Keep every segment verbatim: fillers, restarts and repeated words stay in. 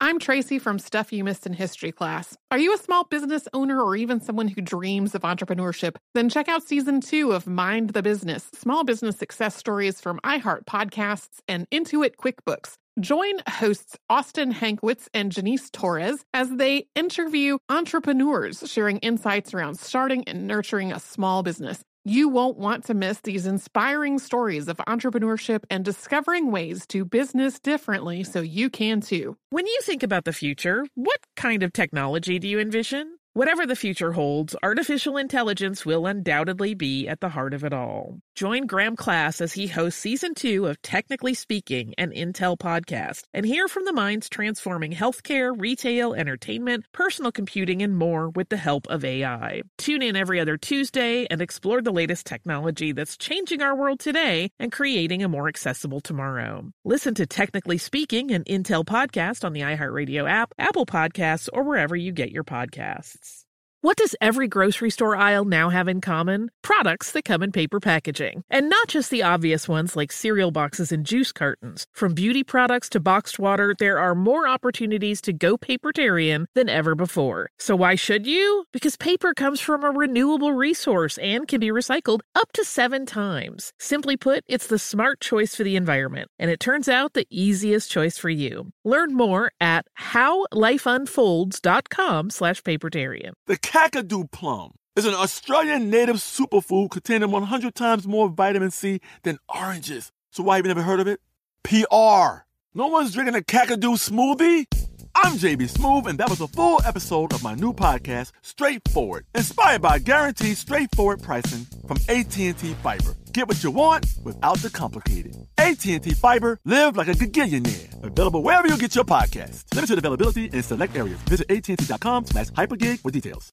I'm Tracy from Stuff You Missed in History class. Are you a small business owner or even someone who dreams of entrepreneurship? Then check out season two of Mind the Business, small business success stories from iHeart Podcasts and Intuit QuickBooks. Join hosts Austin Hankwitz and Janice Torres as they interview entrepreneurs sharing insights around starting and nurturing a small business. You won't want to miss these inspiring stories of entrepreneurship and discovering ways to business differently so you can too. When you think about the future, what kind of technology do you envision? Whatever the future holds, artificial intelligence will undoubtedly be at the heart of it all. Join Graham Class as he hosts season two of Technically Speaking, an Intel podcast, and hear from the minds transforming healthcare, retail, entertainment, personal computing, and more with the help of A I. Tune in every other Tuesday and explore the latest technology that's changing our world today and creating a more accessible tomorrow. Listen to Technically Speaking, an Intel podcast on the iHeartRadio app, Apple Podcasts, or wherever you get your podcasts. What does every grocery store aisle now have in common? Products that come in paper packaging. And not just the obvious ones like cereal boxes and juice cartons. From beauty products to boxed water, there are more opportunities to go papertarian than ever before. So why should you? Because paper comes from a renewable resource and can be recycled up to seven times. Simply put, it's the smart choice for the environment. And it turns out the easiest choice for you. Learn more at howlifeunfolds.com slash papertarian. The Kakadu plum is an Australian native superfood containing one hundred times more vitamin C than oranges. So why have you never heard of it? P R. No one's drinking a Kakadu smoothie? I'm J B Smoove, and that was a full episode of my new podcast, Straightforward, inspired by guaranteed straightforward pricing from A T and T Fiber. Get what you want without the complicated. A T and T Fiber, live like a gigillionaire. Available wherever you get your podcasts. Limited availability in select areas. Visit AT&T.com slash hypergig for details.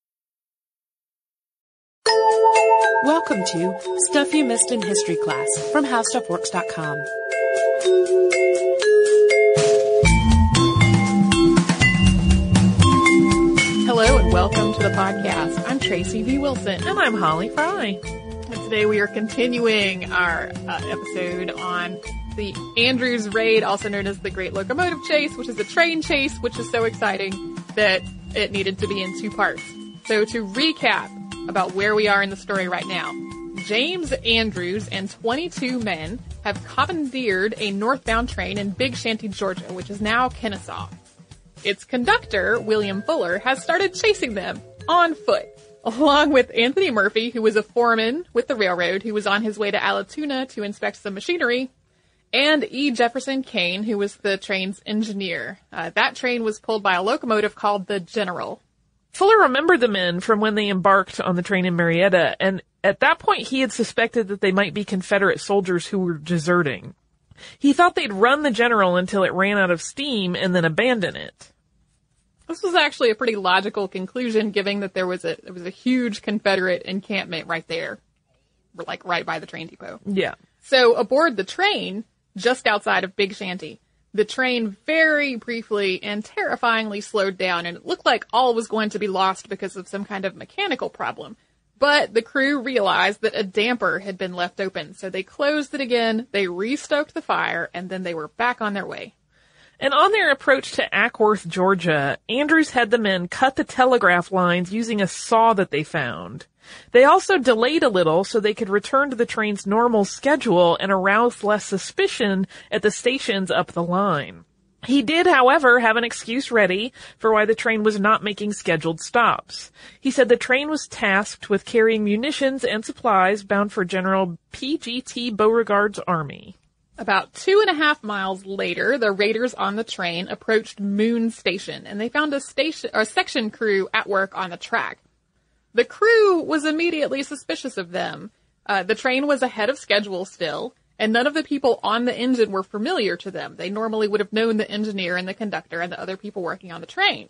Welcome to Stuff You Missed in History class from How Stuff Works dot com. Hello and welcome to the podcast. I'm Tracy V. Wilson. And I'm Holly Fry. And today we are continuing our uh, episode on the Andrews Raid, also known as the Great Locomotive Chase, which is a train chase, which is so exciting that it needed to be in two parts. So to recap about where we are in the story right now, James Andrews and twenty-two men have commandeered a northbound train in Big Shanty, Georgia, which is now Kennesaw. Its conductor, William Fuller, has started chasing them on foot, along with Anthony Murphy, who was a foreman with the railroad, who was on his way to Allatoona to inspect some machinery, and E. Jefferson Kane, who was the train's engineer. Uh, that train was pulled by a locomotive called the General. Fuller remembered the men from when they embarked on the train in Marietta, and at that point he had suspected that they might be Confederate soldiers who were deserting. He thought they'd run the General until it ran out of steam and then abandon it. This was actually a pretty logical conclusion, given that there was a there was a huge Confederate encampment right there, like right by the train depot. Yeah. So aboard the train, just outside of Big Shanty, the train very briefly and terrifyingly slowed down, and it looked like all was going to be lost because of some kind of mechanical problem. But the crew realized that a damper had been left open, so they closed it again, they restoked the fire, and then they were back on their way. And on their approach to Ackworth, Georgia, Andrews had the men cut the telegraph lines using a saw that they found. They also delayed a little so they could return to the train's normal schedule and arouse less suspicion at the stations up the line. He did, however, have an excuse ready for why the train was not making scheduled stops. He said the train was tasked with carrying munitions and supplies bound for General P G T Beauregard's army. About two and a half miles later, the raiders on the train approached Moon Station, and they found a station, or a section crew at work on the track. The crew was immediately suspicious of them. Uh, the train was ahead of schedule still, and none of the people on the engine were familiar to them. They normally would have known the engineer and the conductor and the other people working on the train.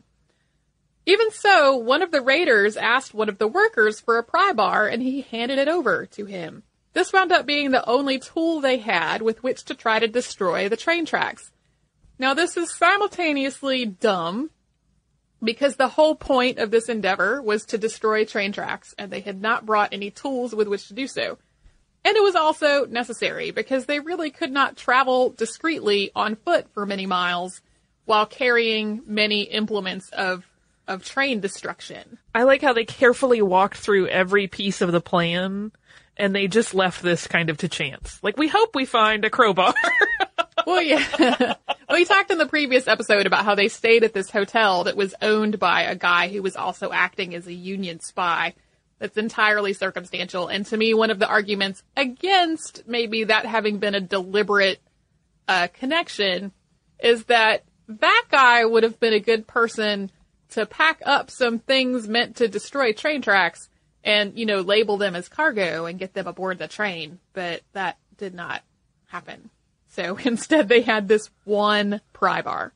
Even so, one of the raiders asked one of the workers for a pry bar, and he handed it over to him. This wound up being the only tool they had with which to try to destroy the train tracks. Now, this is simultaneously dumb, because the whole point of this endeavor was to destroy train tracks, and they had not brought any tools with which to do so. And it was also necessary, because they really could not travel discreetly on foot for many miles while carrying many implements of of train destruction. I like how they carefully walked through every piece of the plan, and they just left this kind of to chance. Like, we hope we find a crowbar. Well, yeah. We talked in the previous episode about how they stayed at this hotel that was owned by a guy who was also acting as a Union spy. That's entirely circumstantial. And to me, one of the arguments against maybe that having been a deliberate uh, connection is that that guy would have been a good person to pack up some things meant to destroy train tracks and, you know, label them as cargo and get them aboard the train. But that did not happen. So instead they had this one pry bar.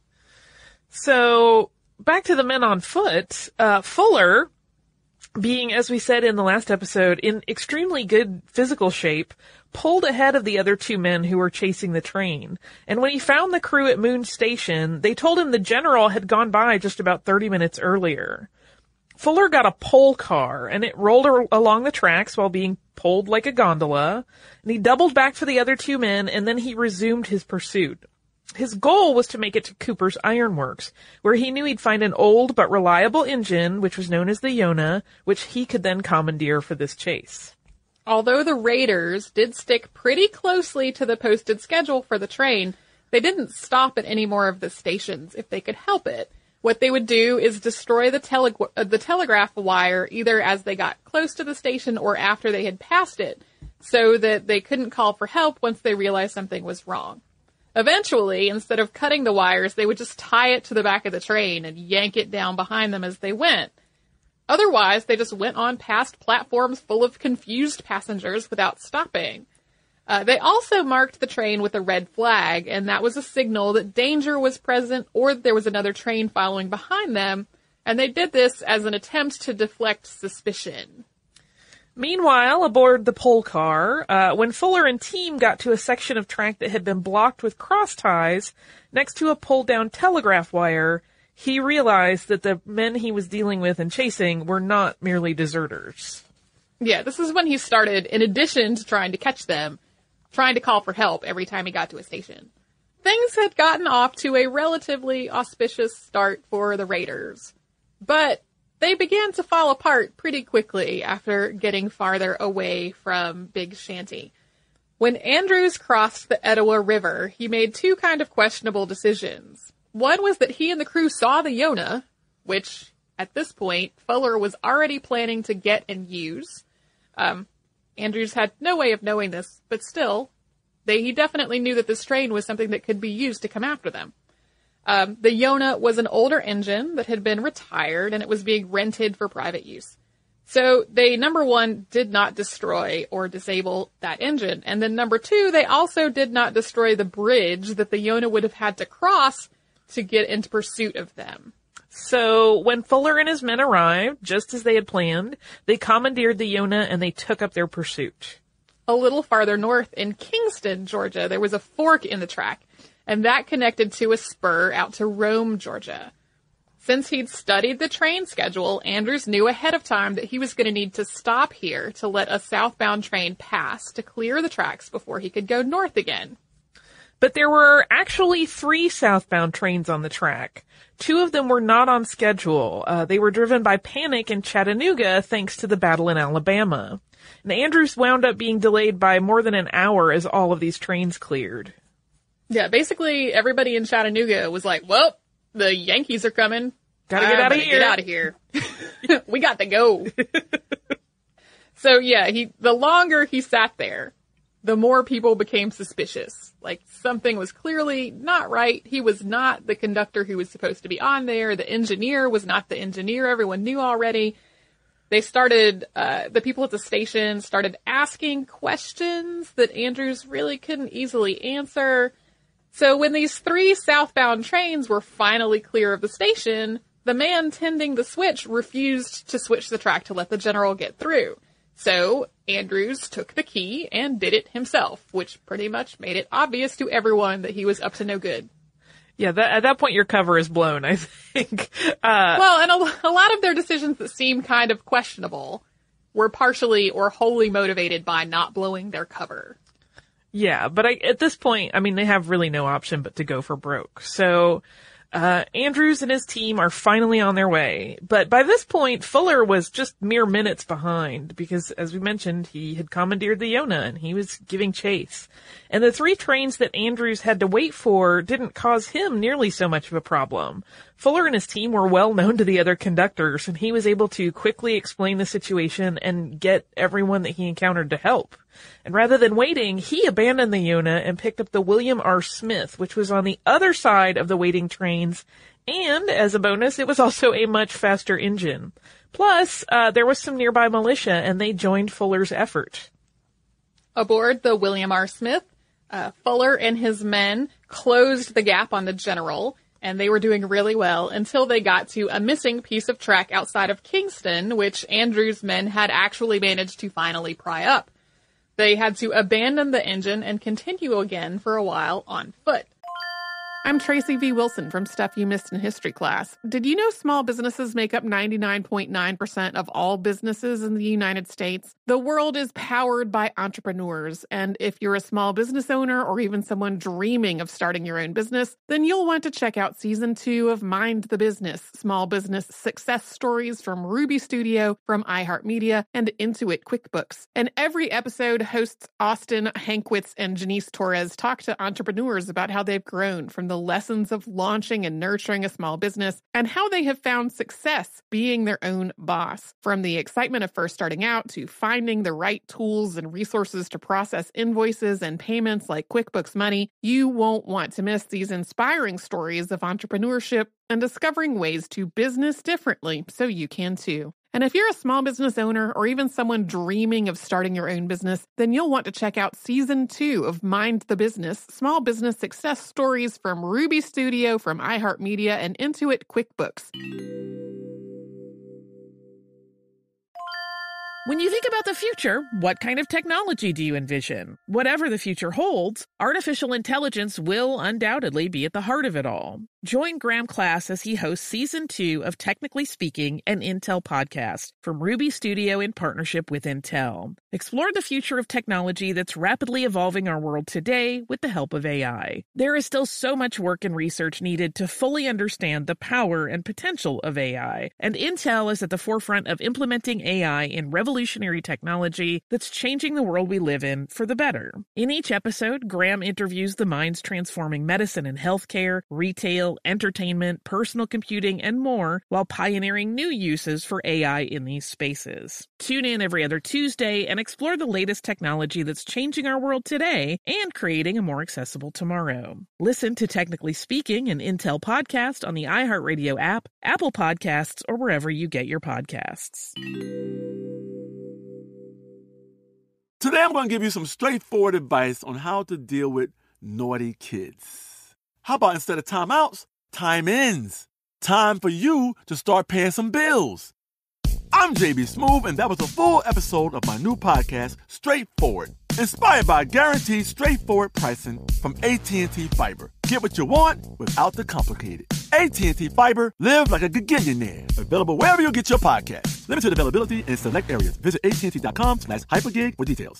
So back to the men on foot, uh, Fuller, being, as we said in the last episode, in extremely good physical shape, pulled ahead of the other two men who were chasing the train. And when he found the crew at Moon Station, they told him the general had gone by just about thirty minutes earlier. Fuller got a pole car, and it rolled ar- along the tracks while being pulled like a gondola, and he doubled back for the other two men, and then he resumed his pursuit. His goal was to make it to Cooper's Ironworks, where he knew he'd find an old but reliable engine, which was known as the Yonah, which he could then commandeer for this chase. Although the raiders did stick pretty closely to the posted schedule for the train, they didn't stop at any more of the stations if they could help it. What they would do is destroy the, tele- uh, the telegraph wire either as they got close to the station or after they had passed it, so that they couldn't call for help once they realized something was wrong. Eventually, instead of cutting the wires, they would just tie it to the back of the train and yank it down behind them as they went. Otherwise, they just went on past platforms full of confused passengers without stopping. Uh, they also marked the train with a red flag, and that was a signal that danger was present or that there was another train following behind them, and they did this as an attempt to deflect suspicion. Meanwhile, aboard the pole car, uh, when Fuller and team got to a section of track that had been blocked with cross ties next to a pulled-down telegraph wire, he realized that the men he was dealing with and chasing were not merely deserters. Yeah, this is when he started, in addition to trying to catch them, trying to call for help every time he got to a station. Things had gotten off to a relatively auspicious start for the raiders, but they began to fall apart pretty quickly after getting farther away from Big Shanty. When Andrews crossed the Etowah River, he made two kind of questionable decisions. One was that he and the crew saw the Yonah, which, at this point, Fuller was already planning to get and use. Um, Andrews had no way of knowing this, but still, they, he definitely knew that this train was something that could be used to come after them. Um, the Yonah was an older engine that had been retired, and it was being rented for private use. So they, number one, did not destroy or disable that engine. And then number two, they also did not destroy the bridge that the Yonah would have had to cross to get into pursuit of them. So when Fuller and his men arrived, just as they had planned, they commandeered the Yonah and they took up their pursuit. A little farther north in Kingston, Georgia, there was a fork in the track, and that connected to a spur out to Rome, Georgia. Since he'd studied the train schedule, Andrews knew ahead of time that he was going to need to stop here to let a southbound train pass to clear the tracks before he could go north again. But there were actually three southbound trains on the track. Two of them were not on schedule. Uh, they were driven by panic in Chattanooga thanks to the battle in Alabama. And Andrews wound up being delayed by more than an hour as all of these trains cleared. Yeah, basically everybody in Chattanooga was like, well, the Yankees are coming. Gotta get I out of better here. Get out of here. We got to go. So yeah, he, the longer he sat there, the more people became suspicious. Like, something was clearly not right. He was not the conductor who was supposed to be on there. The engineer was not the engineer everyone knew already. They started, uh, the people at the station started asking questions that Andrews really couldn't easily answer. So when these three southbound trains were finally clear of the station, the man tending the switch refused to switch the track to let the general get through. So Andrews took the key and did it himself, which pretty much made it obvious to everyone that he was up to no good. Yeah, that, at that point your cover is blown, I think. Uh, well, and a, a lot of their decisions that seem kind of questionable were partially or wholly motivated by not blowing their cover. Yeah, but I, at this point, I mean, they have really no option but to go for broke. So Uh, Andrews and his team are finally on their way, but by this point, Fuller was just mere minutes behind because, as we mentioned, he had commandeered the Yonah and he was giving chase. And the three trains that Andrews had to wait for didn't cause him nearly so much of a problem. Fuller and his team were well known to the other conductors, and he was able to quickly explain the situation and get everyone that he encountered to help. And rather than waiting, he abandoned the Yonah and picked up the William R. Smith, which was on the other side of the waiting trains, and, as a bonus, it was also a much faster engine. Plus, uh, there was some nearby militia, and they joined Fuller's effort. Aboard the William R. Smith, uh, Fuller and his men closed the gap on the General, and they were doing really well until they got to a missing piece of track outside of Kingston, which Andrews' men had actually managed to finally pry up. They had to abandon the engine and continue again for a while on foot. I'm Tracy V. Wilson from Stuff You Missed in History Class. Did you know small businesses make up ninety-nine point nine percent of all businesses in the United States? The world is powered by entrepreneurs, and if you're a small business owner or even someone dreaming of starting your own business, then you'll want to check out Season two of Mind the Business, Small Business Success Stories from Ruby Studio, from iHeartMedia, and Intuit QuickBooks. And every episode, hosts Austin Hankwitz and Janice Torres talk to entrepreneurs about how they've grown from the lessons of launching and nurturing a small business and how they have found success being their own boss. From the excitement of first starting out to finding the right tools and resources to process invoices and payments like QuickBooks Money, you won't want to miss these inspiring stories of entrepreneurship and discovering ways to business differently so you can too. And if you're a small business owner or even someone dreaming of starting your own business, then you'll want to check out Season two of Mind the Business, Small Business Success Stories from Ruby Studio, from iHeartMedia, and Intuit QuickBooks. When you think about the future, what kind of technology do you envision? Whatever the future holds, artificial intelligence will undoubtedly be at the heart of it all. Join Graham Class as he hosts Season two of Technically Speaking, an Intel podcast from Ruby Studio in partnership with Intel. Explore the future of technology that's rapidly evolving our world today with the help of A I. There is still so much work and research needed to fully understand the power and potential of A I, and Intel is at the forefront of implementing A I in revolutionary technology that's changing the world we live in for the better. In each episode, Graham interviews the minds transforming medicine and healthcare, retail, entertainment, personal computing, and more, while pioneering new uses for A I in these spaces. Tune in every other Tuesday and explore the latest technology that's changing our world today and creating a more accessible tomorrow. Listen to Technically Speaking, an Intel podcast on the iHeartRadio app, Apple Podcasts, or wherever you get your podcasts. Today I'm going to give you some straightforward advice on how to deal with naughty kids. How about instead of timeouts, time-ins? Time for you to start paying some bills. I'm J B Smoove, and that was a full episode of my new podcast, Straightforward, inspired by guaranteed straightforward pricing from A T and T Fiber. Get what you want without the complicated. A T and T Fiber, live like a gigillionaire. Available wherever you get your podcasts. Limited availability in select areas. Visit A T and T dot com slash hypergig for details.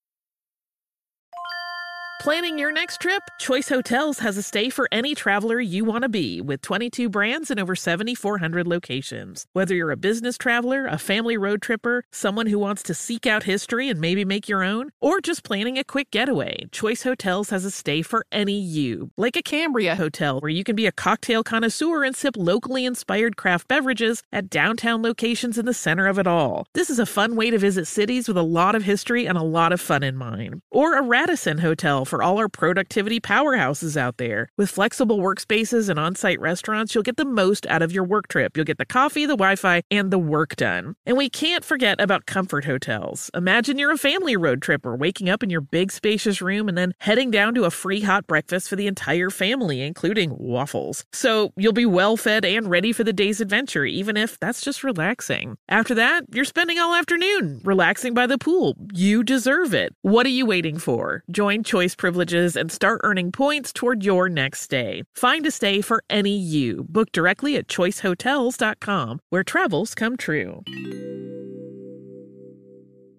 Planning your next trip? Choice Hotels has a stay for any traveler you want to be, with twenty-two brands and over seven thousand four hundred locations. Whether you're a business traveler, a family road tripper, someone who wants to seek out history and maybe make your own, or just planning a quick getaway, Choice Hotels has a stay for any you. Like a Cambria Hotel, where you can be a cocktail connoisseur and sip locally inspired craft beverages at downtown locations in the center of it all. This is a fun way to visit cities with a lot of history and a lot of fun in mind. Or a Radisson Hotel for all our productivity powerhouses out there. With flexible workspaces and on-site restaurants, you'll get the most out of your work trip. You'll get the coffee, the Wi-Fi, and the work done. And we can't forget about Comfort Hotels. Imagine you're a family road tripper, waking up in your big spacious room and then heading down to a free hot breakfast for the entire family, including waffles. So you'll be well fed and ready for the day's adventure, even if that's just relaxing. After that, you're spending all afternoon relaxing by the pool. You deserve it. What are you waiting for? Join Choice Privileges and start earning points toward your next stay. Find a stay for any you. Book directly at choice hotels dot com, where travels come true.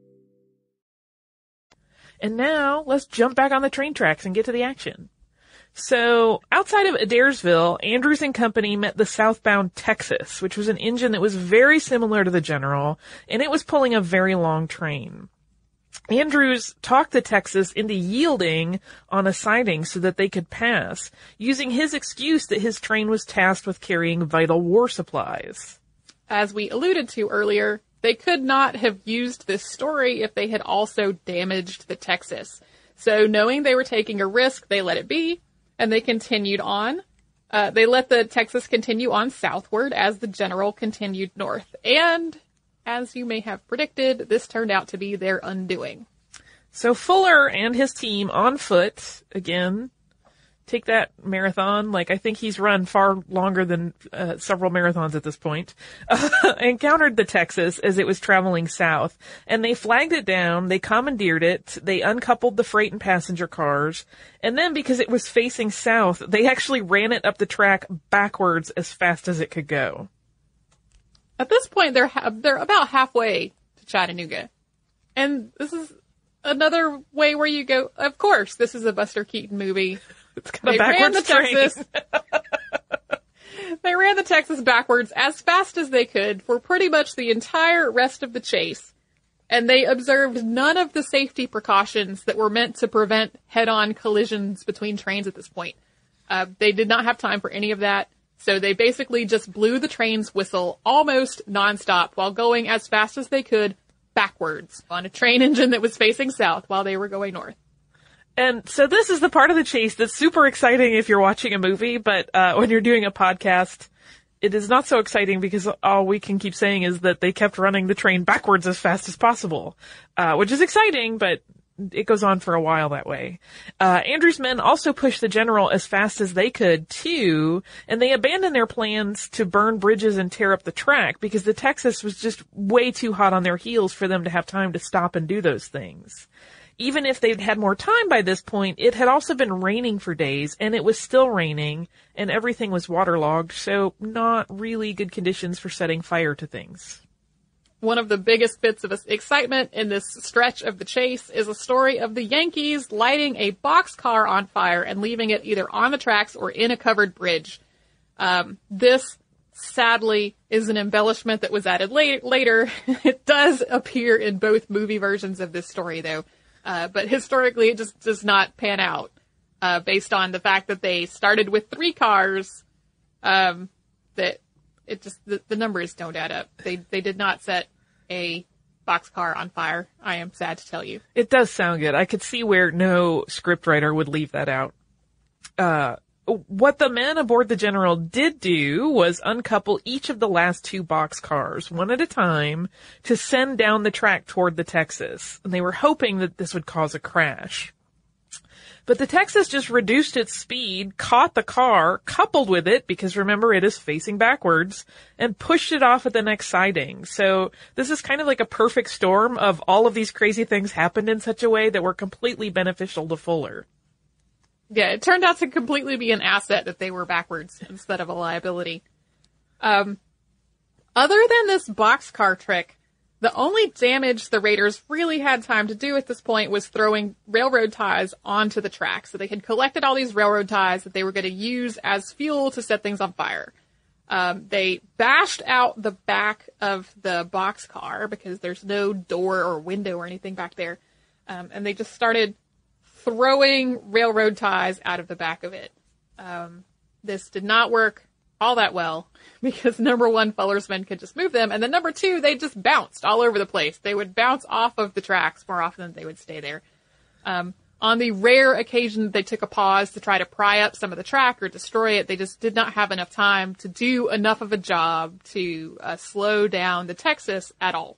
And now, let's jump back on the train tracks and get to the action. So, outside of Adairsville, Andrews and Company met the southbound Texas, which was an engine that was very similar to the General, and it was pulling a very long train. Andrews talked the Texas into yielding on a siding so that they could pass, using his excuse that his train was tasked with carrying vital war supplies. As we alluded to earlier, they could not have used this story if they had also damaged the Texas. So knowing they were taking a risk, they let it be. And they continued on. Uh, they let the Texas continue on southward as the General continued north. And, as you may have predicted, this turned out to be their undoing. So Fuller and his team on foot, again, take that marathon, like I think he's run far longer than uh, several marathons at this point, uh, encountered the Texas as it was traveling south. And they flagged it down, they commandeered it, they uncoupled the freight and passenger cars, and then because it was facing south, they actually ran it up the track backwards as fast as it could go. At this point, they're ha- they're about halfway to Chattanooga. And this is another way where you go, of course, this is a Buster Keaton movie. It's got a they ran the train. Texas. They ran the Texas backwards as fast as they could for pretty much the entire rest of the chase. And they observed none of the safety precautions that were meant to prevent head-on collisions between trains at this point. Uh, they did not have time for any of that. So they basically just blew the train's whistle almost nonstop while going as fast as they could backwards on a train engine that was facing south while they were going north. And so this is the part of the chase that's super exciting if you're watching a movie, but uh when you're doing a podcast, it is not so exciting because all we can keep saying is that they kept running the train backwards as fast as possible, uh which is exciting, but it goes on for a while that way. Uh Andrews' men also pushed the General as fast as they could, too, and they abandoned their plans to burn bridges and tear up the track because the Texas was just way too hot on their heels for them to have time to stop and do those things. Even if they'd had more time by this point, it had also been raining for days, and it was still raining, and everything was waterlogged, so not really good conditions for setting fire to things. One of the biggest bits of excitement in this stretch of the chase is a story of the Yankees lighting a boxcar on fire and leaving it either on the tracks or in a covered bridge. Um, this, sadly, is an embellishment that was added la- later. It does appear in both movie versions of this story, though. Uh, but historically, it just does not pan out, uh, based on the fact that they started with three cars, um, that it just, the, the numbers don't add up. They, they did not set a boxcar on fire. I am sad to tell you. It does sound good. I could see where no scriptwriter would leave that out. Uh, what the men aboard the General did do was uncouple each of the last two boxcars one at a time to send down the track toward the Texas. And they were hoping that this would cause a crash. But the Texas just reduced its speed, caught the car, coupled with it, because remember it is facing backwards, and pushed it off at the next siding. So this is kind of like a perfect storm of all of these crazy things happened in such a way that were completely beneficial to Fuller. Yeah, it turned out to completely be an asset that they were backwards instead of a liability. Um, other than this boxcar trick, the only damage the Raiders really had time to do at this point was throwing railroad ties onto the track. So they had collected all these railroad ties that they were going to use as fuel to set things on fire. Um, they bashed out the back of the boxcar because there's no door or window or anything back there. Um, and they just started throwing railroad ties out of the back of it. Um, this did not work all that well because number one, Fuller's men could just move them, and then number two, they just bounced all over the place. They would bounce off of the tracks more often than they would stay there. Um, on the rare occasion that they took a pause to try to pry up some of the track or destroy it, they just did not have enough time to do enough of a job to uh, slow down the Texas at all.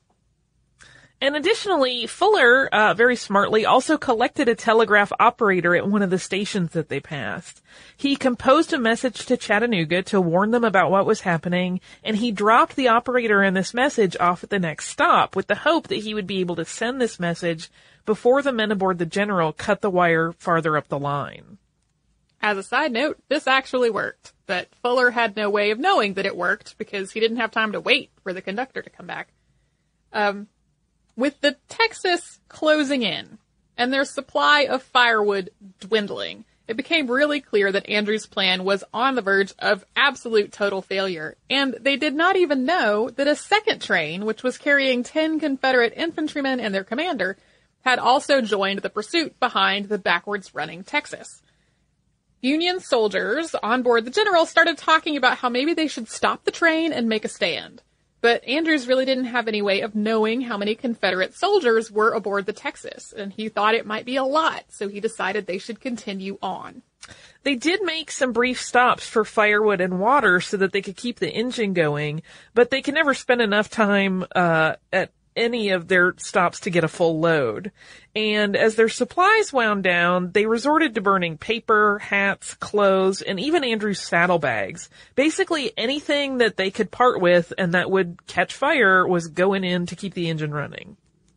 And additionally, Fuller, uh, very smartly, also collected a telegraph operator at one of the stations that they passed. He composed a message to Chattanooga to warn them about what was happening, and he dropped the operator and this message off at the next stop with the hope that he would be able to send this message before the men aboard the General cut the wire farther up the line. As a side note, this actually worked, but Fuller had no way of knowing that it worked because he didn't have time to wait for the conductor to come back. Um... With the Texas closing in and their supply of firewood dwindling, it became really clear that Andrews' plan was on the verge of absolute total failure, and they did not even know that a second train, which was carrying ten Confederate infantrymen and their commander, had also joined the pursuit behind the backwards running Texas. Union soldiers on board the General started talking about how maybe they should stop the train and make a stand. But Andrews really didn't have any way of knowing how many Confederate soldiers were aboard the Texas, and he thought it might be a lot, so he decided they should continue on. They did make some brief stops for firewood and water so that they could keep the engine going, but they could never spend enough time uh at any of their stops to get a full load. And as their supplies wound down, they resorted to burning paper, hats, clothes, and even Andrew's saddlebags. Basically anything that they could part with and that would catch fire was going in to keep the engine running.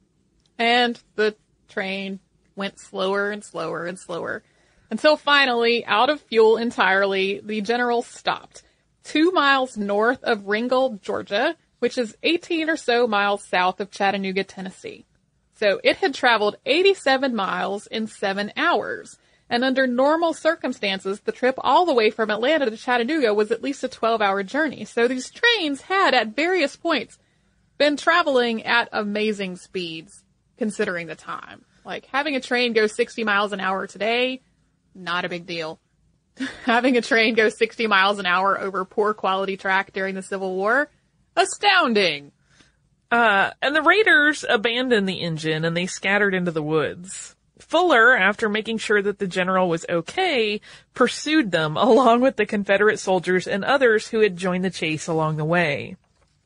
And the train went slower and slower and slower until finally, out of fuel entirely, the General stopped two miles north of Ringgold, Georgia, which is eighteen or so miles south of Chattanooga, Tennessee. So it had traveled eighty-seven miles in seven hours. And under normal circumstances, the trip all the way from Atlanta to Chattanooga was at least a twelve-hour journey. So these trains had, at various points, been traveling at amazing speeds, considering the time. Like, having a train go sixty miles an hour today, not a big deal. Having a train go sixty miles an hour over poor quality track during the Civil War, astounding. Uh, and the raiders abandoned the engine and they scattered into the woods. Fuller, after making sure that the General was okay, pursued them along with the Confederate soldiers and others who had joined the chase along the way.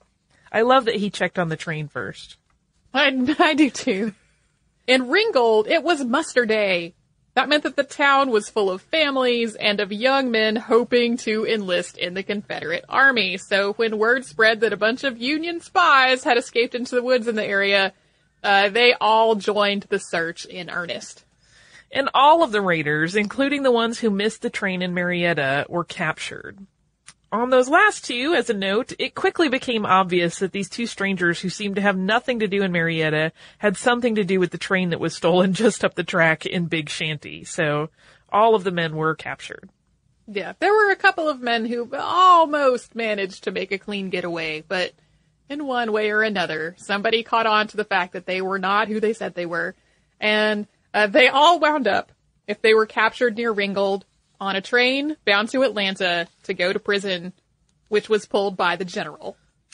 I love that he checked on the train first. I, I do too. In Ringgold, it was muster day. That meant that the town was full of families and of young men hoping to enlist in the Confederate Army. So when word spread that a bunch of Union spies had escaped into the woods in the area, uh, they all joined the search in earnest. And all of the raiders, including the ones who missed the train in Marietta, were captured. On those last two, as a note, it quickly became obvious that these two strangers who seemed to have nothing to do in Marietta had something to do with the train that was stolen just up the track in Big Shanty. So all of the men were captured. Yeah, there were a couple of men who almost managed to make a clean getaway, but in one way or another, somebody caught on to the fact that they were not who they said they were. And uh, they all wound up, if they were captured near Ringgold, on a train bound to Atlanta to go to prison, which was pulled by the General.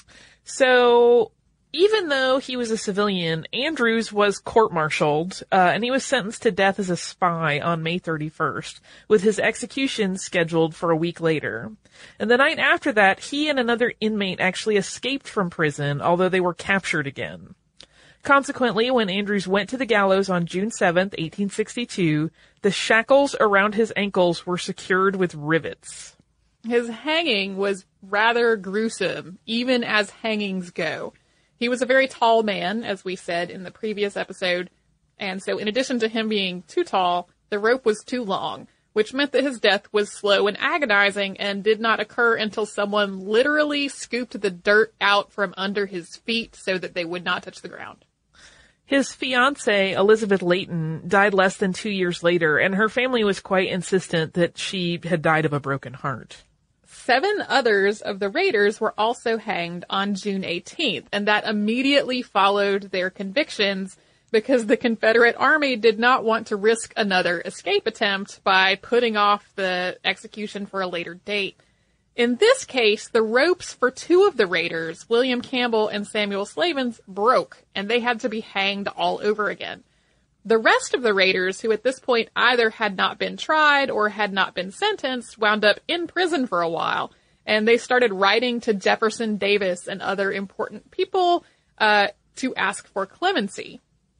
So even though he was a civilian, Andrews was court-martialed, uh, and he was sentenced to death as a spy on May thirty-first, with his execution scheduled for a week later. And the night after that, he and another inmate actually escaped from prison, although they were captured again. Consequently, when Andrews went to the gallows on June seventh, eighteen sixty-two, the shackles around his ankles were secured with rivets. His hanging was rather gruesome, even as hangings go. He was a very tall man, as we said in the previous episode, and so in addition to him being too tall, the rope was too long, which meant that his death was slow and agonizing and did not occur until someone literally scooped the dirt out from under his feet so that they would not touch the ground. His fiancée, Elizabeth Layton, died less than two years later, and her family was quite insistent that she had died of a broken heart. Seven others of the raiders were also hanged on June eighteenth, and that immediately followed their convictions because the Confederate Army did not want to risk another escape attempt by putting off the execution for a later date. In this case, the ropes for two of the raiders, William Campbell and Samuel Slavens, broke, and they had to be hanged all over again. The rest of the raiders, who at this point either had not been tried or had not been sentenced, wound up in prison for a while, and they started writing to Jefferson Davis and other important people uh, to ask for clemency.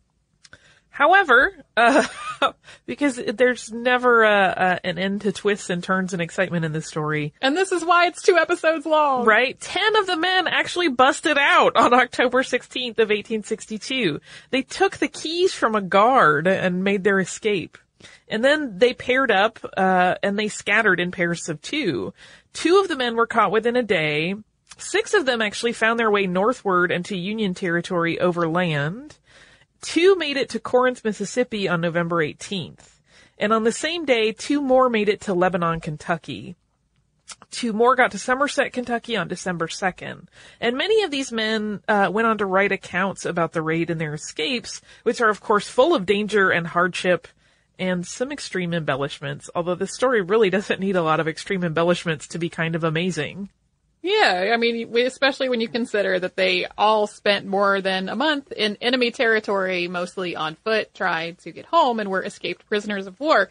However, uh, because there's never uh, uh, an end to twists and turns and excitement in this story. And this is why it's two episodes long. Right? Ten of the men actually busted out on October sixteenth of eighteen sixty-two. They took the keys from a guard and made their escape. And then they paired up, uh, and they scattered in pairs of two. Two of the men were caught within a day. Six of them actually found their way northward into Union territory over land. Two made it to Corinth, Mississippi on November eighteenth. And on the same day, two more made it to Lebanon, Kentucky. Two more got to Somerset, Kentucky on December second. And many of these men uh, went on to write accounts about the raid and their escapes, which are, of course, full of danger and hardship and some extreme embellishments, although the story really doesn't need a lot of extreme embellishments to be kind of amazing. Yeah, I mean, especially when you consider that they all spent more than a month in enemy territory, mostly on foot, trying to get home, and were escaped prisoners of war.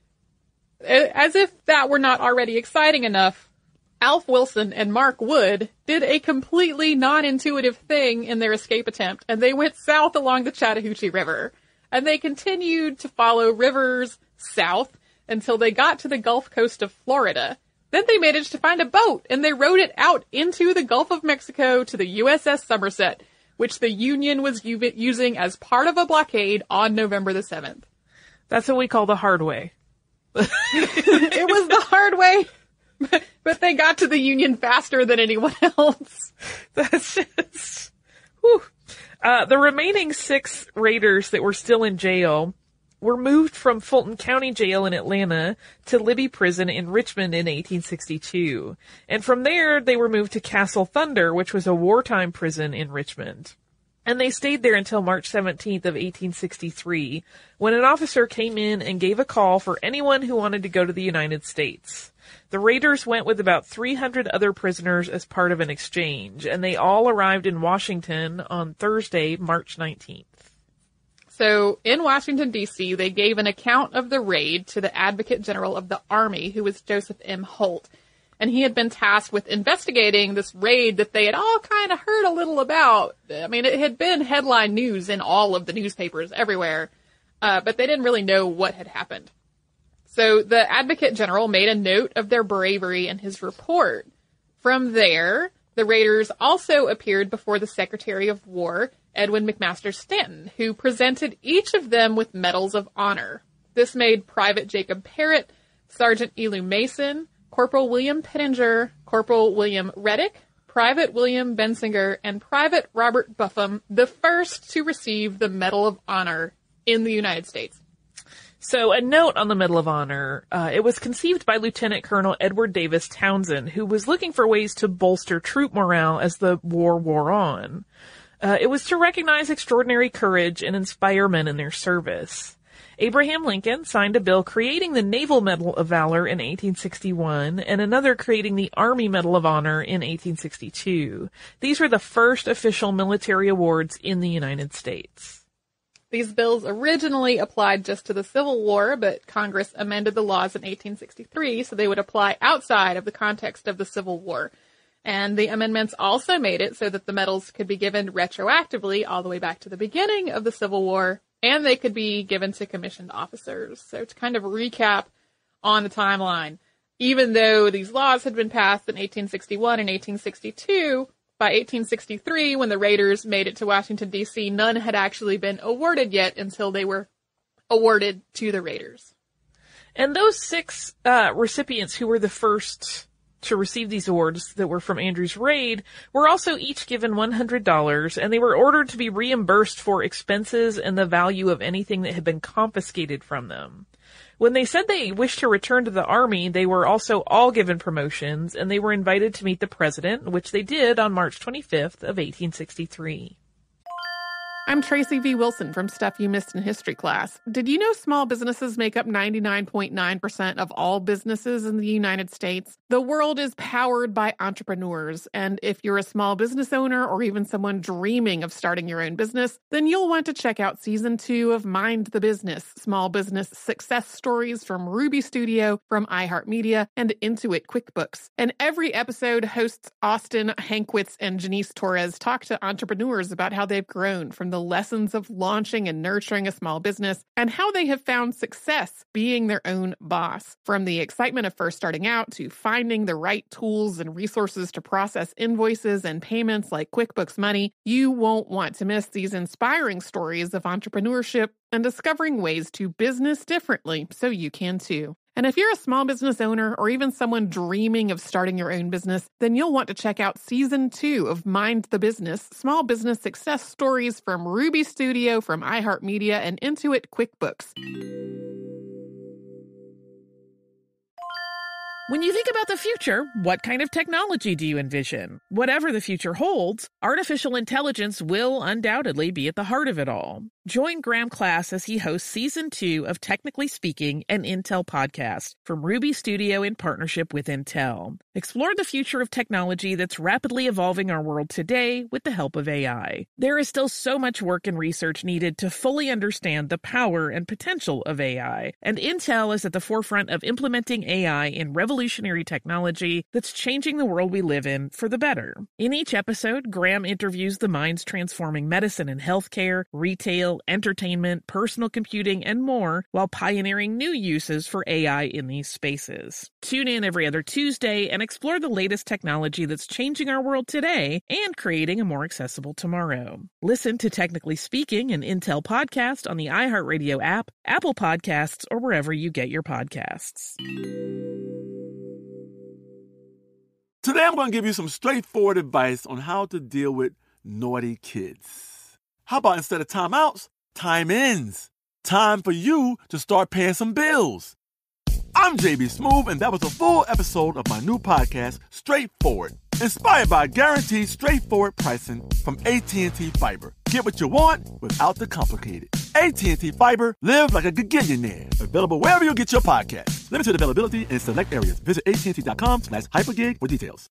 As if that were not already exciting enough, Alf Wilson and Mark Wood did a completely non-intuitive thing in their escape attempt, and they went south along the Chattahoochee River. And they continued to follow rivers south until they got to the Gulf Coast of Florida. Then they managed to find a boat, and they rowed it out into the Gulf of Mexico to the U S S Somerset, which the Union was u- using as part of a blockade on November the seventh. That's what we call the hard way. It was the hard way, but, but they got to the Union faster than anyone else. That's just... Whew. Uh, the remaining six raiders that were still in jail were moved from Fulton County Jail in Atlanta to Libby Prison in Richmond in eighteen sixty-two. And from there, they were moved to Castle Thunder, which was a wartime prison in Richmond. And they stayed there until March seventeenth of eighteen sixty-three, when an officer came in and gave a call for anyone who wanted to go to the United States. The raiders went with about three hundred other prisoners as part of an exchange, and they all arrived in Washington on Thursday, March nineteenth. So, in Washington, D C, they gave an account of the raid to the Advocate General of the Army, who was Joseph M. Holt. And he had been tasked with investigating this raid that they had all kind of heard a little about. I mean, it had been headline news in all of the newspapers everywhere, uh, but they didn't really know what had happened. So the Advocate General made a note of their bravery in his report. From there, the raiders also appeared before the Secretary of War, Edwin McMaster Stanton, who presented each of them with medals of honor. This made Private Jacob Parrott, Sergeant Elu Mason, Corporal William Pettinger, Corporal William Reddick, Private William Bensinger, and Private Robert Buffum the first to receive the Medal of Honor in the United States. So a note on the Medal of Honor. Uh, it was conceived by Lieutenant Colonel Edward Davis Townsend, who was looking for ways to bolster troop morale as the war wore on. Uh, it was to recognize extraordinary courage and inspire men in their service. Abraham Lincoln signed a bill creating the Naval Medal of Valor in eighteen sixty-one and another creating the Army Medal of Honor in eighteen sixty-two. These were the first official military awards in the United States. These bills originally applied just to the Civil War, but Congress amended the laws in eighteen sixty-three so they would apply outside of the context of the Civil War. And the amendments also made it so that the medals could be given retroactively all the way back to the beginning of the Civil War, and they could be given to commissioned officers. So to kind of recap on the timeline, even though these laws had been passed in eighteen sixty-one and eighteen sixty-two, by eighteen sixty-three, when the raiders made it to Washington, D C, none had actually been awarded yet until they were awarded to the raiders. And those six uh, recipients who were the first to receive these awards that were from Andrew's raid were also each given one hundred dollars, and they were ordered to be reimbursed for expenses and the value of anything that had been confiscated from them. When they said they wished to return to the Army, they were also all given promotions, and they were invited to meet the president, which they did on March twenty-fifth of eighteen sixty-three. I'm Tracy V. Wilson from Stuff You Missed in History Class. Did you know small businesses make up ninety-nine point nine percent of all businesses in the United States? The world is powered by entrepreneurs, and if you're a small business owner or even someone dreaming of starting your own business, then you'll want to check out Season two of Mind the Business, Small Business Success Stories from Ruby Studio, from iHeartMedia, and Intuit QuickBooks. And every episode, hosts Austin Hankwitz and Janice Torres talk to entrepreneurs about how they've grown from the lessons of launching and nurturing a small business and how they have found success being their own boss. From the excitement of first starting out to finding the right tools and resources to process invoices and payments like QuickBooks Money, you won't want to miss these inspiring stories of entrepreneurship and discovering ways to business differently so you can too. And if you're a small business owner or even someone dreaming of starting your own business, then you'll want to check out Season two of Mind the Business, Small Business Success Stories from Ruby Studio, from iHeartMedia, and Intuit QuickBooks. When you think about the future, what kind of technology do you envision? Whatever the future holds, artificial intelligence will undoubtedly be at the heart of it all. Join Graham Class as he hosts Season two of Technically Speaking, an Intel podcast from Ruby Studio in partnership with Intel. Explore the future of technology that's rapidly evolving our world today with the help of A I. There is still so much work and research needed to fully understand the power and potential of A I, and Intel is at the forefront of implementing A I in revolutionary technology that's changing the world we live in for the better. In each episode, Graham interviews the minds transforming medicine and healthcare, retail, entertainment, personal computing, and more, while pioneering new uses for A I in these spaces. Tune in every other Tuesday and explore the latest technology that's changing our world today and creating a more accessible tomorrow. Listen to Technically Speaking, an Intel podcast on the iHeartRadio app, Apple Podcasts, or wherever you get your podcasts. Today I'm going to give you some straightforward advice on how to deal with naughty kids. How about instead of timeouts, time-ins? Time for you to start paying some bills. I'm J B Smoove, and that was a full episode of my new podcast, Straightforward, inspired by guaranteed straightforward pricing from A T and T Fiber. Get what you want without the complicated. A T and T Fiber, live like a gigillionaire. Available wherever you get your podcasts. Limited availability in select areas. Visit A T and T dot com slash hypergig for details.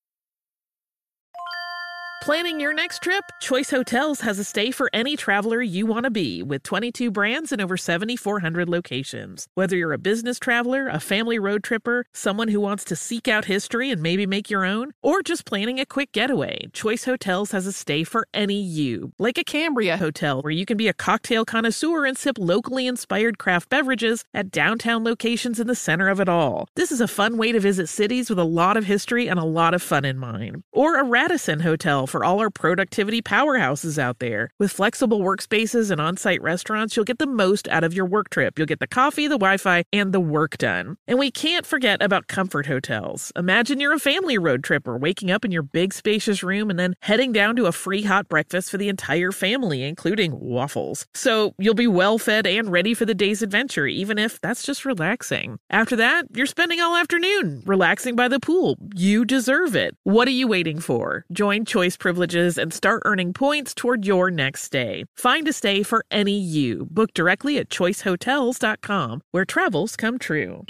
Planning your next trip? Choice Hotels has a stay for any traveler you want to be, with twenty-two brands and over seventy-four hundred locations. Whether you're a business traveler, a family road tripper, someone who wants to seek out history and maybe make your own, or just planning a quick getaway, Choice Hotels has a stay for any you. Like a Cambria Hotel, where you can be a cocktail connoisseur and sip locally inspired craft beverages at downtown locations in the center of it all. This is a fun way to visit cities with a lot of history and a lot of fun in mind. Or a Radisson Hotel for all our productivity powerhouses out there. With flexible workspaces and on-site restaurants, you'll get the most out of your work trip. You'll get the coffee, the Wi-Fi, and the work done. And we can't forget about Comfort Hotels. Imagine you're a family road tripper, waking up in your big spacious room and then heading down to a free hot breakfast for the entire family, including waffles. So you'll be well fed and ready for the day's adventure, even if that's just relaxing. After that, you're spending all afternoon relaxing by the pool. You deserve it. What are you waiting for? Join Choice Privileges and start earning points toward your next stay. Find a stay for any you. Book directly at choice hotels dot com, where travels come true.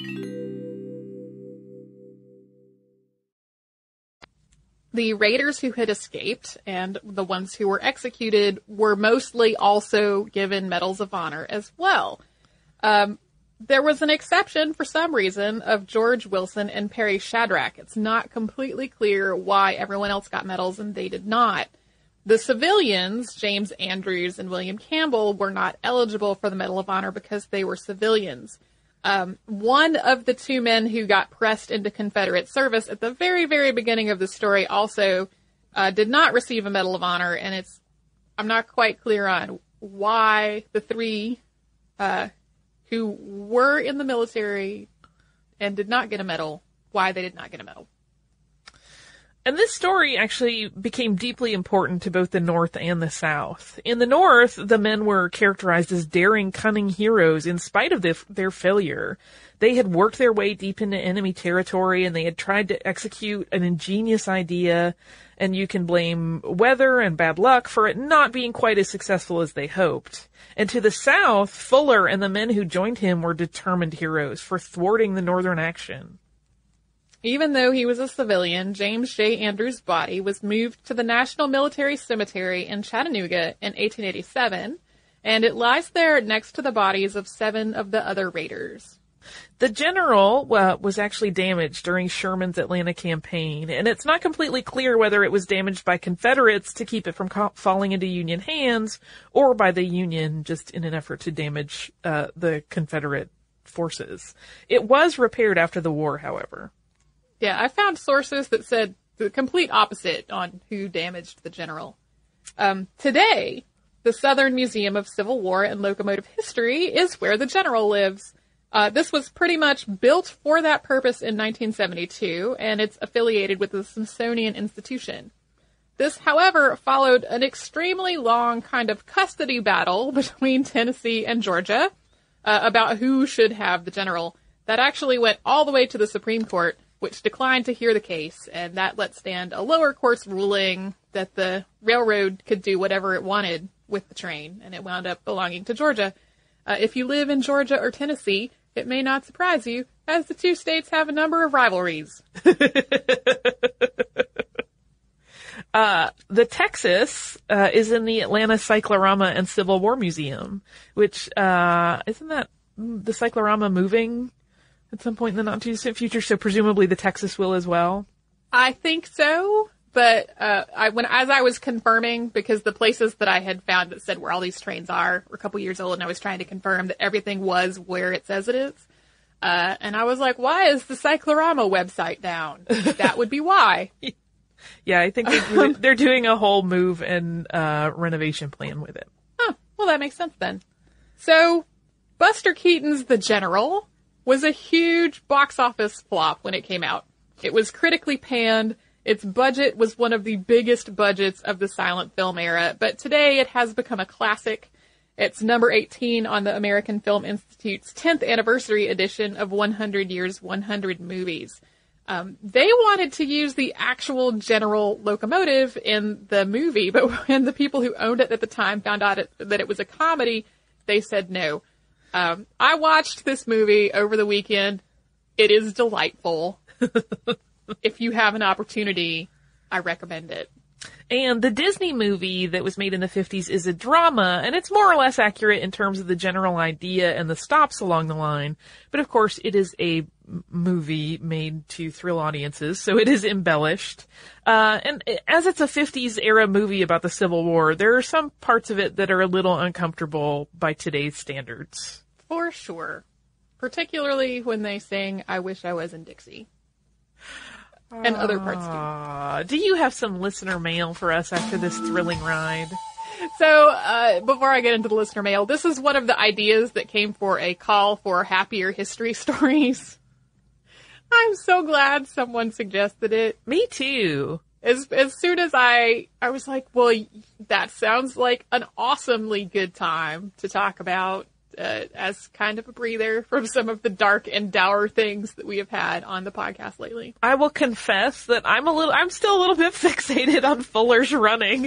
The raiders who had escaped and the ones who were executed were mostly also given medals of honor as well. Um, there was an exception, for some reason, of George Wilson and Perry Shadrach. It's not completely clear why everyone else got medals and they did not. The civilians, James Andrews and William Campbell, were not eligible for the Medal of Honor because they were civilians. Um, one of the two men who got pressed into Confederate service at the very, very beginning of the story also uh, did not receive a Medal of Honor, and it's I'm not quite clear on why the three uh, who were in the military and did not get a medal, why they did not get a medal. And this story actually became deeply important to both the North and the South. In the North, the men were characterized as daring, cunning heroes in spite of the, their failure. They had worked their way deep into enemy territory and they had tried to execute an ingenious idea, and you can blame weather and bad luck for it not being quite as successful as they hoped. And to the South, Fuller and the men who joined him were determined heroes for thwarting the Northern action. Even though he was a civilian, James J. Andrews' body was moved to the National Military Cemetery in Chattanooga in eighteen eighty-seven, and it lies there next to the bodies of seven of the other raiders. The general uh, was actually damaged during Sherman's Atlanta campaign, and it's not completely clear whether it was damaged by Confederates to keep it from co- falling into Union hands, or by the Union just in an effort to damage uh, the Confederate forces. It was repaired after the war, however. Yeah, I found sources that said the complete opposite on who damaged the general. Um, today, the Southern Museum of Civil War and Locomotive History is where the general lives. Uh, this was pretty much built for that purpose in nineteen seventy-two, and it's affiliated with the Smithsonian Institution. This, however, followed an extremely long kind of custody battle between Tennessee and Georgia uh, about who should have the general. that actually went all the way to the Supreme Court, which declined to hear the case, and that let stand a lower court's ruling that the railroad could do whatever it wanted with the train, and it wound up belonging to Georgia. Uh, if you live in Georgia or Tennessee, it may not surprise you, as the two states have a number of rivalries. uh, the Texas uh, is in the Atlanta Cyclorama and Civil War Museum, which, uh, isn't that the Cyclorama moving at some point in the not-too-distant future? So presumably the Texas will as well? I think so, but uh, I, when as I was confirming, because the places that I had found that said where all these trains are were a couple years old, and I was trying to confirm that everything was where it says it is. Uh, and I was like, why is the Cyclorama website down? That would be why. Yeah, I think they're, they're doing a whole move and uh, renovation plan with it. Huh. Well, that makes sense then. So, Buster Keaton's The General was a huge box office flop when it came out. It was critically panned. Its budget was one of the biggest budgets of the silent film era, but today it has become a classic. It's number eighteen on the American Film Institute's tenth anniversary edition of one hundred Years, one hundred Movies. Um, they wanted to use the actual General locomotive in the movie, but when the people who owned it at the time found out it, that it was a comedy, they said no. Um, I watched this movie over the weekend. It is delightful. If you have an opportunity, I recommend it. And the Disney movie that was made in the fifties is a drama, and it's more or less accurate in terms of the general idea and the stops along the line. But of course, it is a movie made to thrill audiences, so it is embellished. Uh, and as it's a fifties era movie about the Civil War, there are some parts of it that are a little uncomfortable by today's standards. For sure. Particularly when they sing, I Wish I Was in Dixie. And other parts too. Uh, do you have some listener mail for us after this thrilling ride? So, uh, before I get into the listener mail, this is one of the ideas that came for a call for happier history stories. I'm so glad someone suggested it. Me too. As, as soon as I, I was like, well, that sounds like an awesomely good time to talk about, uh, as kind of a breather from some of the dark and dour things that we have had on the podcast lately. I will confess that I'm a little, I'm still a little bit fixated on Fuller's running.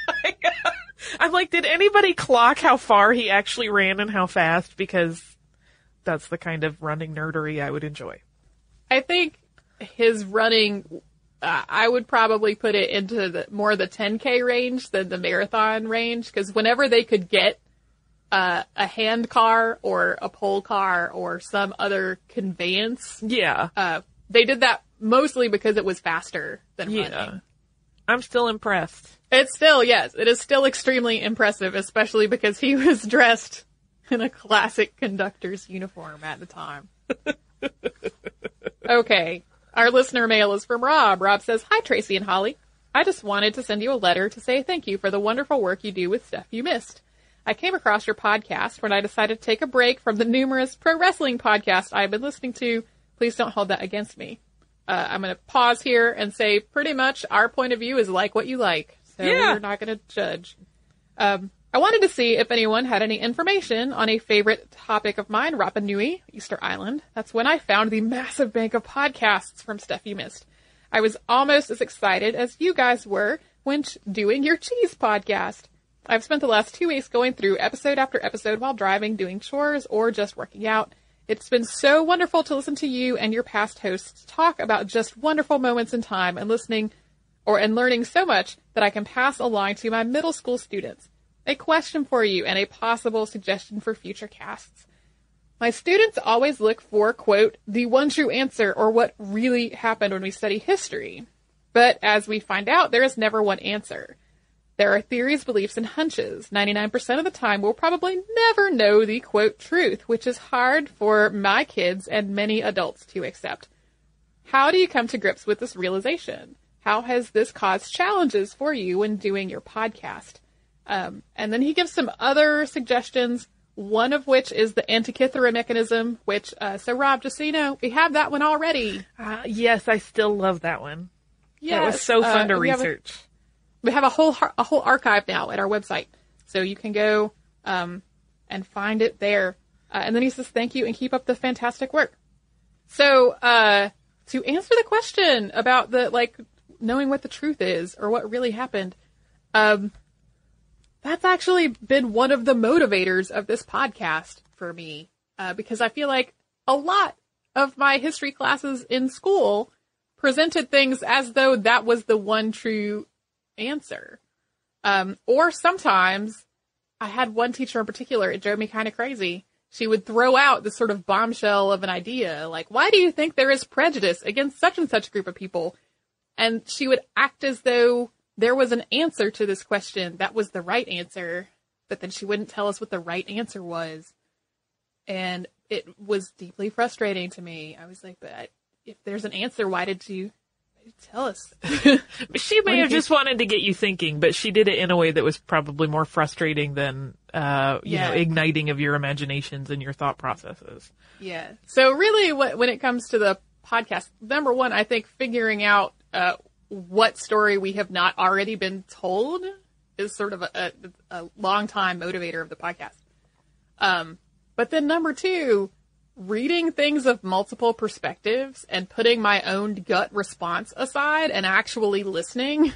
I'm like, did anybody clock how far he actually ran and how fast? Because that's the kind of running nerdery I would enjoy. I think his running, uh, I would probably put it into the more the ten K range than the marathon range, because whenever they could get uh, a hand car or a pole car or some other conveyance, yeah, uh, they did that mostly because it was faster than yeah. running. I'm still impressed. It's still, yes, it is still extremely impressive, especially because he was dressed in a classic conductor's uniform at the time. Okay, our listener mail is from Rob. Rob says, hi, Tracy and Holly. I just wanted to send you a letter to say thank you for the wonderful work you do with Stuff You Missed. I came across your podcast when I decided to take a break from the numerous pro wrestling podcasts I've been listening to. Please don't hold that against me. Uh, I'm going to pause here and say pretty much our point of view is like what you like. So yeah. We're not going to judge. Um, I wanted to see if anyone had any information on a favorite topic of mine, Rapa Nui, Easter Island. That's when I found the massive bank of podcasts from Stuff You Missed. I was almost as excited as you guys were when ch- doing your cheese podcast. I've spent the last two weeks going through episode after episode while driving, doing chores, or just working out. It's been so wonderful to listen to you and your past hosts talk about just wonderful moments in time and listening or and learning so much that I can pass along to my middle school students. A question for you and a possible suggestion for future casts. My students always look for, quote, the one true answer or what really happened when we study history. But as we find out, there is never one answer. There are theories, beliefs, and hunches. ninety-nine percent of the time, we'll probably never know the, quote, truth, which is hard for my kids and many adults to accept. How do you come to grips with this realization? How has this caused challenges for you when doing your podcast? Um, and then he gives some other suggestions, one of which is the Antikythera mechanism, which, uh, so Rob, just so you know, we have that one already. Uh, yes, I still love that one. Yes, that was so fun uh, to we research. Have a, we have a whole a whole archive now at our website, so you can go um, and find it there. Uh, and then he says, thank you and keep up the fantastic work. So, uh, to answer the question about the, like, knowing what the truth is or what really happened, um, that's actually been one of the motivators of this podcast for me, uh, because I feel like a lot of my history classes in school presented things as though that was the one true answer. Um, or sometimes I had one teacher in particular, it drove me kind of crazy. She would throw out this sort of bombshell of an idea, like, why do you think there is prejudice against such and such group of people? And she would act as though there was an answer to this question that was the right answer, but then she wouldn't tell us what the right answer was. And it was deeply frustrating to me. I was like, but I, if there's an answer, why did you tell us? She may have just wanted to get you thinking, but she did it in a way that was probably more frustrating than, uh, you yeah. know, igniting of your imaginations and your thought processes. Yeah. So really, what, when it comes to the podcast, number one, I think figuring out uh, what story we have not already been told is sort of a, a, a long time motivator of the podcast. Um, but then number two, reading things of multiple perspectives and putting my own gut response aside and actually listening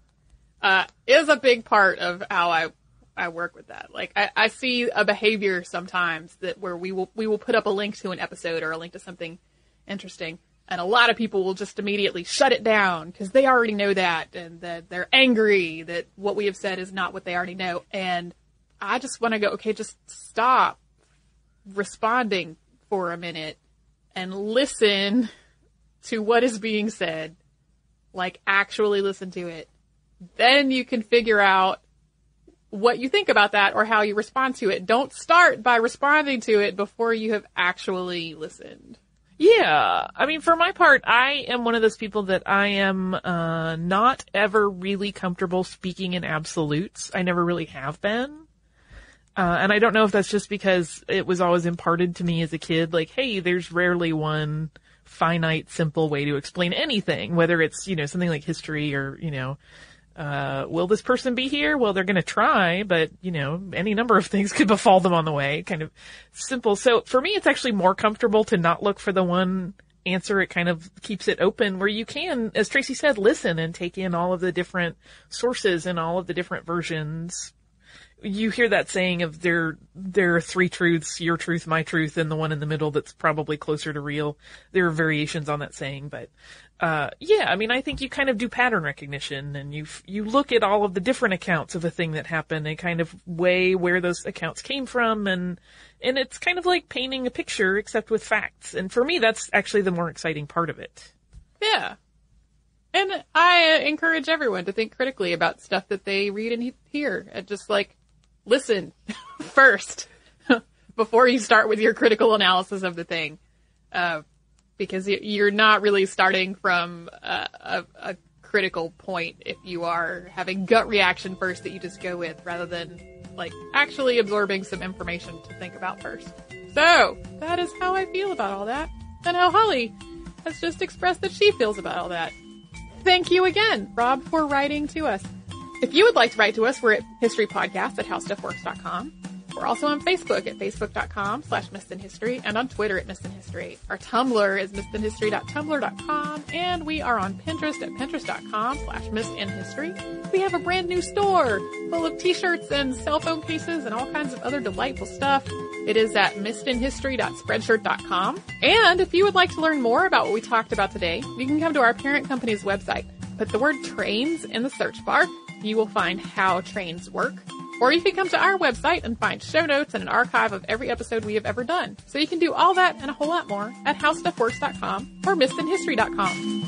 uh, is a big part of how I I work with that. Like I, I see a behavior sometimes that where we will we will put up a link to an episode or a link to something interesting, and a lot of people will just immediately shut it down because they already know that, and that they're angry that what we have said is not what they already know. And I just want to go, okay, just stop responding for a minute and listen to what is being said. Like, actually listen to it. Then you can figure out what you think about that or how you respond to it. Don't start by responding to it before you have actually listened. Yeah. I mean, for my part, I am one of those people that I am uh not ever really comfortable speaking in absolutes. I never really have been. Uh, and I don't know if that's just because it was always imparted to me as a kid, like, hey, there's rarely one finite, simple way to explain anything, whether it's, you know, something like history or, you know, uh, will this person be here? Well, they're going to try, but, you know, any number of things could befall them on the way, kind of simple. So for me, it's actually more comfortable to not look for the one answer. It kind of keeps it open where you can, as Tracy said, listen and take in all of the different sources and all of the different versions. You hear that saying of there, there are three truths, your truth, my truth, and the one in the middle that's probably closer to real. There are variations on that saying, but, uh, yeah, I mean, I think you kind of do pattern recognition and you, you look at all of the different accounts of a thing that happened and kind of weigh where those accounts came from, and, and it's kind of like painting a picture except with facts. And for me, that's actually the more exciting part of it. Yeah. And I encourage everyone to think critically about stuff that they read and hear, and just like, listen first before you start with your critical analysis of the thing, uh, because you're not really starting from a, a, a critical point if you are having gut reaction first that you just go with, rather than like actually absorbing some information to think about first. So that is how I feel about all that, and how Holly has just expressed that she feels about all that. Thank you again, Rob, for writing to us. If you would like to write to us, we're at historypodcast at howstuffworks dot com. We're also on Facebook at facebook.com slash missedinhistory and on Twitter at missedinhistory. Our Tumblr is missedinhistory dot tumblr dot com, and we are on Pinterest at pinterest.com slash missedinhistory. We have a brand new store full of t-shirts and cell phone cases and all kinds of other delightful stuff. It is at missedinhistory dot spreadshirt dot com. And if you would like to learn more about what we talked about today, you can come to our parent company's website. Put the word trains in the search bar. You will find how trains work. Or you can come to our website and find show notes and an archive of every episode we have ever done. So you can do all that and a whole lot more at howstuffworks dot com or missed in history dot com.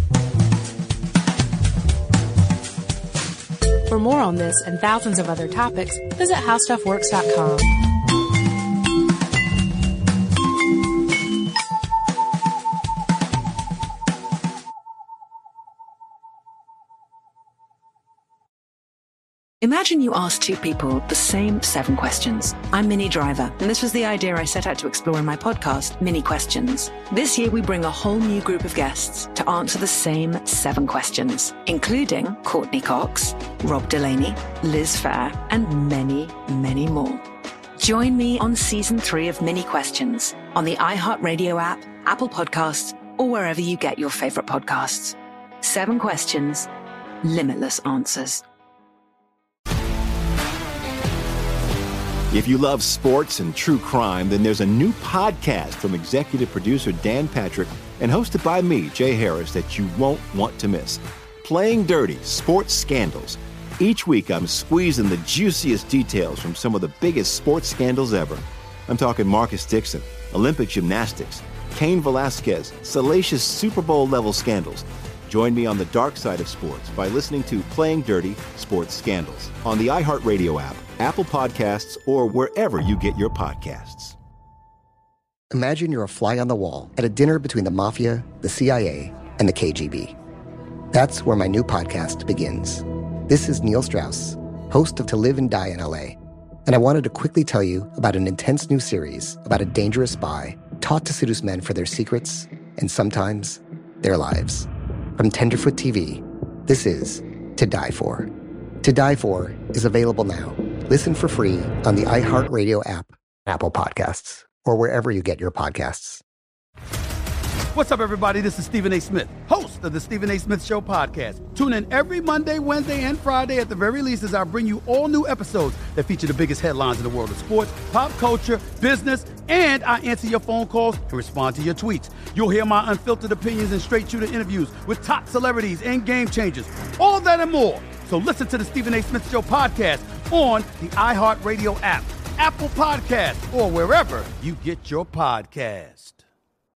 For more on this and thousands of other topics, visit howstuffworks dot com. Imagine you ask two people the same seven questions. I'm Minnie Driver, and this was the idea I set out to explore in my podcast, Minnie Questions. This year, we bring a whole new group of guests to answer the same seven questions, including Courtney Cox, Rob Delaney, Liz Phair, and many, many more. Join me on season three of Minnie Questions on the iHeartRadio app, Apple Podcasts, or wherever you get your favorite podcasts. Seven questions, limitless answers. If you love sports and true crime, then there's a new podcast from executive producer Dan Patrick and hosted by me, Jay Harris, that you won't want to miss. Playing Dirty: Sports Scandals. Each week, I'm squeezing the juiciest details from some of the biggest sports scandals ever. I'm talking Marcus Dixon, Olympic gymnastics, Cain Velasquez, salacious Super Bowl-level scandals. Join me on the dark side of sports by listening to Playing Dirty: Sports Scandals on the iHeartRadio app, Apple Podcasts, or wherever you get your podcasts. Imagine you're a fly on the wall at a dinner between the Mafia, the C I A, and the K G B. That's where my new podcast begins. This is Neil Strauss, host of To Live and Die in L A, and I wanted to quickly tell you about an intense new series about a dangerous spy taught to seduce men for their secrets and sometimes their lives. From Tenderfoot T V, this is To Die For. To Die For is available now. Listen for free on the iHeartRadio app, Apple Podcasts, or wherever you get your podcasts. What's up, everybody? This is Stephen A. Smith, host of the Stephen A. Smith Show podcast. Tune in every Monday, Wednesday, and Friday at the very least as I bring you all new episodes that feature the biggest headlines in the world of sports, pop culture, business, and I answer your phone calls and respond to your tweets. You'll hear my unfiltered opinions and straight-shooter interviews with top celebrities and game changers. All that and more. So listen to the Stephen A. Smith Show podcast on the iHeartRadio app, Apple Podcasts, or wherever you get your podcasts.